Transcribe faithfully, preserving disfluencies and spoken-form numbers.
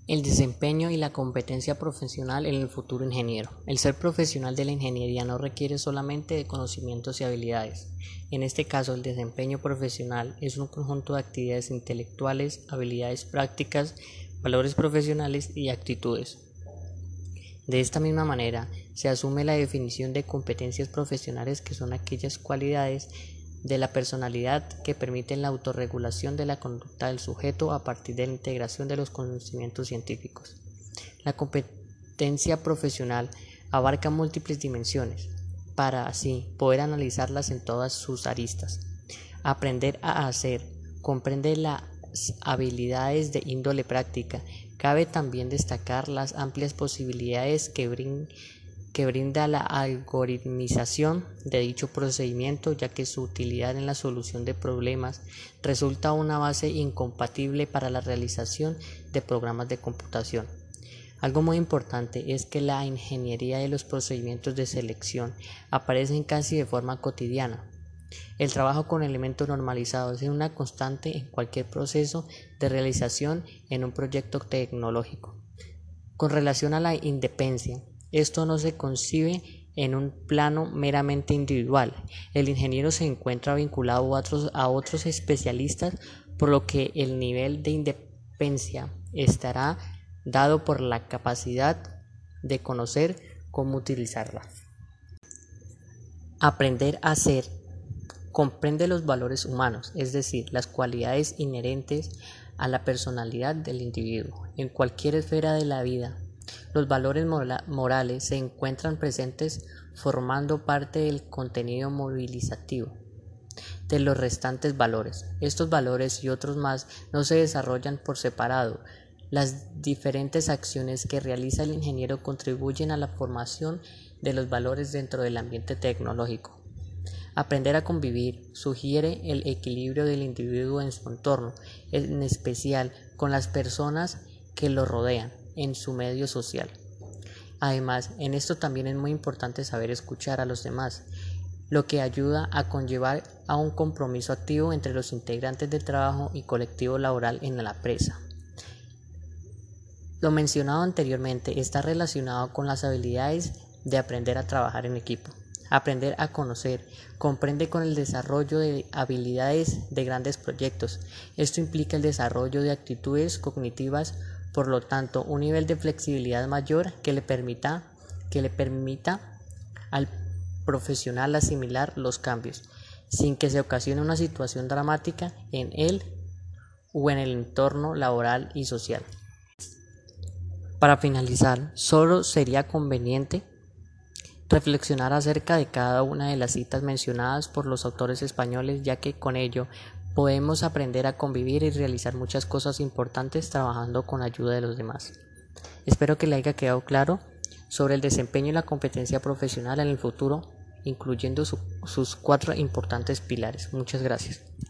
El desempeño y la competencia profesional en el futuro ingeniero. El ser profesional de la ingeniería no requiere solamente de conocimientos y habilidades. En este caso, el desempeño profesional es un conjunto de actividades intelectuales, habilidades prácticas, valores profesionales y actitudes. De esta misma manera, se asume la definición de competencias profesionales, que son aquellas cualidades de la personalidad que permiten la autorregulación de la conducta del sujeto a partir de la integración de los conocimientos científicos. La competencia profesional abarca múltiples dimensiones, para así poder analizarlas en todas sus aristas. Aprender a hacer comprende las habilidades de índole práctica. Cabe también destacar las amplias posibilidades que brinda que brinda la algoritmización de dicho procedimiento, ya que su utilidad en la solución de problemas resulta una base incompatible para la realización de programas de computación. Algo muy importante es que la ingeniería de los procedimientos de selección aparecen casi de forma cotidiana. El trabajo con elementos normalizados es una constante en cualquier proceso de realización en un proyecto tecnológico. Con relación a la independencia, esto no se concibe en un plano meramente individual. El ingeniero se encuentra vinculado a otros, a otros especialistas, por lo que el nivel de independencia estará dado por la capacidad de conocer cómo utilizarla. Aprender a ser comprende los valores humanos, es decir, las cualidades inherentes a la personalidad del individuo. En cualquier esfera de la vida, los valores morales se encuentran presentes, formando parte del contenido movilizativo de los restantes valores. Estos valores y otros más no se desarrollan por separado. Las diferentes acciones que realiza el ingeniero contribuyen a la formación de los valores dentro del ambiente tecnológico. Aprender a convivir sugiere el equilibrio del individuo en su entorno, en especial con las personas que lo rodean en su medio social. Además, en esto también es muy importante saber escuchar a los demás, lo que ayuda a conllevar a un compromiso activo entre los integrantes del trabajo y colectivo laboral en la empresa. Lo mencionado anteriormente está relacionado con las habilidades de aprender a trabajar en equipo. Aprender a conocer comprende con el desarrollo de habilidades de grandes proyectos. Esto implica el desarrollo de actitudes cognitivas, por lo tanto, un nivel de flexibilidad mayor que le permita, que le permita al profesional asimilar los cambios, sin que se ocasione una situación dramática en él o en el entorno laboral y social. Para finalizar, solo sería conveniente reflexionar acerca de cada una de las citas mencionadas por los autores españoles, ya que con ello podemos aprender a convivir y realizar muchas cosas importantes trabajando con ayuda de los demás. Espero que le haya quedado claro sobre el desempeño y la competencia profesional en el futuro, incluyendo su, sus cuatro importantes pilares. Muchas gracias.